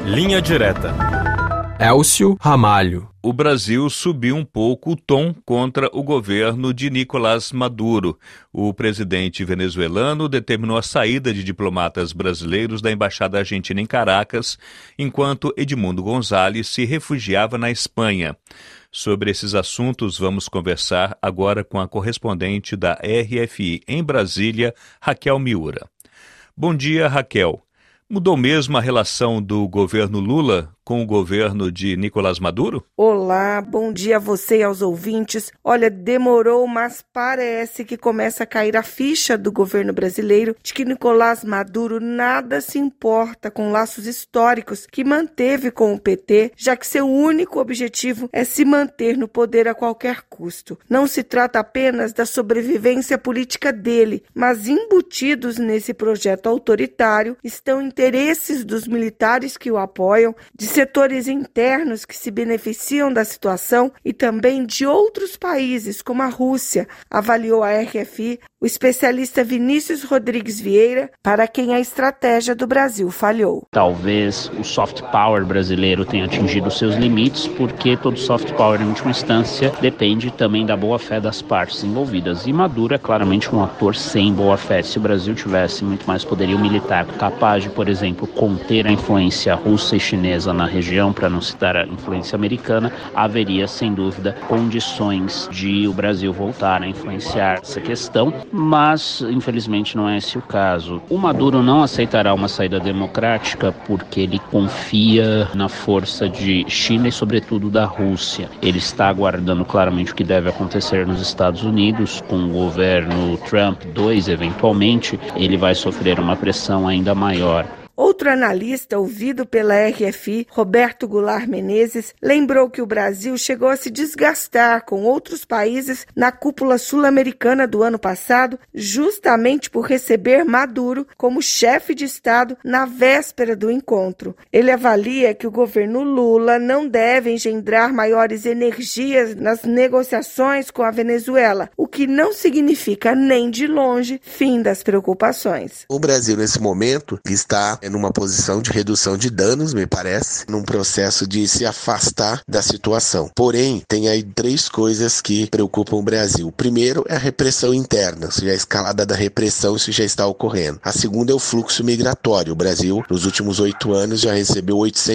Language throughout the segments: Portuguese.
Linha Direta. Elcio Ramalho. O Brasil subiu um pouco o tom contra o governo de Nicolás Maduro. O presidente venezuelano determinou a saída de diplomatas brasileiros da Embaixada Argentina em Caracas, enquanto Edmundo Gonzalez se refugiava na Espanha. Sobre esses assuntos, vamos conversar agora com a correspondente da RFI em Brasília, Raquel Miura. Bom dia, Raquel. Mudou mesmo a relação do governo Lula com o governo de Nicolás Maduro? Olá, bom dia a você e aos ouvintes. Olha, demorou, mas parece que começa a cair a ficha do governo brasileiro de que Nicolás Maduro nada se importa com laços históricos que manteve com o PT, já que seu único objetivo é se manter no poder a qualquer custo. Não se trata apenas da sobrevivência política dele, mas embutidos nesse projeto autoritário estão interesses dos militares que o apoiam, de setores internos que se beneficiam da situação e também de outros países, como a Rússia, avaliou a RFI o especialista Vinícius Rodrigues Vieira, para quem a estratégia do Brasil falhou. Talvez o soft power brasileiro tenha atingido seus limites, porque todo soft power, em última instância, depende também da boa-fé das partes envolvidas. E Maduro é claramente um ator sem boa-fé. Se o Brasil tivesse muito mais poderio militar, capaz de, por exemplo, conter a influência russa e chinesa na região, para não citar a influência americana, haveria, sem dúvida, condições de o Brasil voltar a influenciar essa questão, mas, infelizmente, não é esse o caso. O Maduro não aceitará uma saída democrática porque ele confia na força de China e, sobretudo, da Rússia. Ele está aguardando claramente o que deve acontecer nos Estados Unidos, com o governo Trump 2, eventualmente, ele vai sofrer uma pressão ainda maior. Outro analista, ouvido pela RFI, Roberto Goulart Menezes, lembrou que o Brasil chegou a se desgastar com outros países na cúpula sul-americana do ano passado, justamente por receber Maduro como chefe de Estado na véspera do encontro. Ele avalia que o governo Lula não deve engendrar maiores energias nas negociações com a Venezuela, o que não significa nem de longe fim das preocupações. O Brasil, nesse momento, está numa posição de redução de danos, me parece, num processo de se afastar da situação. Porém, tem aí três coisas que preocupam o Brasil. O primeiro é a repressão interna, ou seja, a escalada da repressão, isso já está ocorrendo. A segunda é o fluxo migratório. O Brasil, nos últimos 8 anos, já recebeu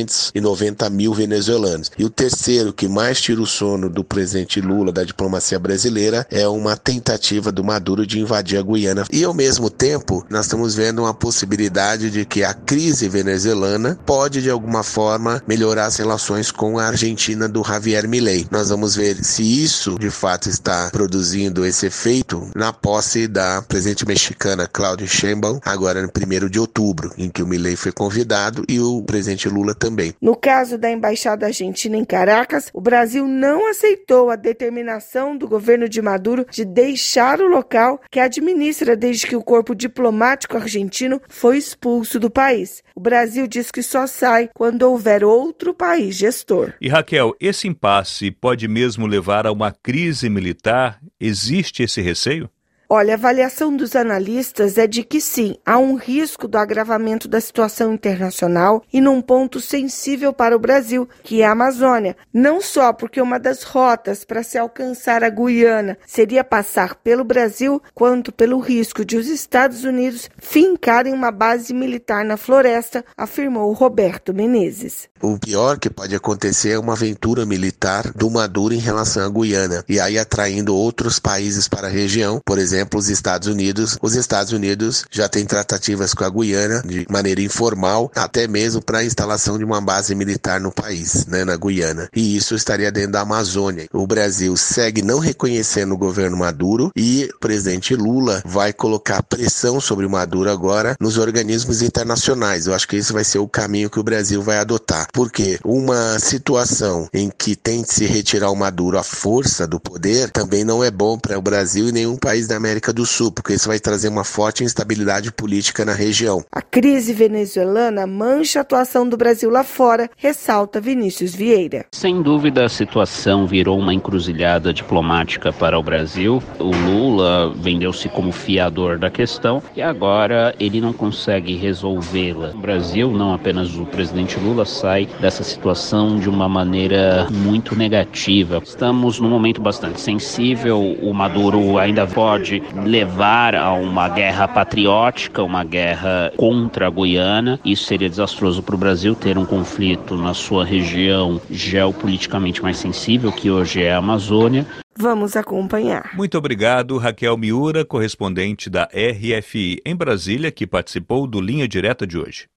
890 mil venezuelanos. E o terceiro, que mais tira o sono do presidente Lula, da diplomacia brasileira, é uma tentativa do Maduro de invadir a Guiana. E, ao mesmo tempo, nós estamos vendo uma possibilidade de que a crise venezuelana pode, de alguma forma, melhorar as relações com a Argentina do Javier Milei. Nós vamos ver se isso, de fato, está produzindo esse efeito na posse da presidente mexicana Claudia Sheinbaum, agora no 1º de outubro, em que o Milei foi convidado e o presidente Lula também. No caso da Embaixada Argentina em Caracas, o Brasil não aceitou a determinação do governo de Maduro de deixar o local que administra desde que o corpo diplomático argentino foi expulso do país. O Brasil diz que só sai quando houver outro país gestor. E Raquel, esse impasse pode mesmo levar a uma crise militar? Existe esse receio? Olha, a avaliação dos analistas é de que sim, há um risco do agravamento da situação internacional e num ponto sensível para o Brasil, que é a Amazônia. Não só porque uma das rotas para se alcançar a Guiana seria passar pelo Brasil, quanto pelo risco de os Estados Unidos fincarem uma base militar na floresta, afirmou Roberto Menezes. O pior que pode acontecer é uma aventura militar do Maduro em relação à Guiana, e aí atraindo outros países para a região, por exemplo, os Estados Unidos. Os Estados Unidos já têm tratativas com a Guiana de maneira informal, até mesmo para a instalação de uma base militar no país, na Guiana. E isso estaria dentro da Amazônia. O Brasil segue não reconhecendo o governo Maduro e o presidente Lula vai colocar pressão sobre o Maduro agora nos organismos internacionais. Eu acho que esse vai ser o caminho que o Brasil vai adotar. Porque uma situação em que tente se retirar o Maduro à força do poder também não é bom para o Brasil e nenhum país da América do Sul, porque isso vai trazer uma forte instabilidade política na região. A crise venezuelana mancha a atuação do Brasil lá fora, ressalta Vinícius Vieira. Sem dúvida, a situação virou uma encruzilhada diplomática para o Brasil. O Lula vendeu-se como fiador da questão e agora ele não consegue resolvê-la. O Brasil, não apenas o presidente Lula, sai dessa situação de uma maneira muito negativa. Estamos num momento bastante sensível. O Maduro ainda pode levar a uma guerra patriótica, uma guerra contra a Guiana. Isso seria desastroso para o Brasil, ter um conflito na sua região geopoliticamente mais sensível, que hoje é a Amazônia. Vamos acompanhar. Muito obrigado, Raquel Miura, correspondente da RFI em Brasília, que participou do Linha Direta de hoje.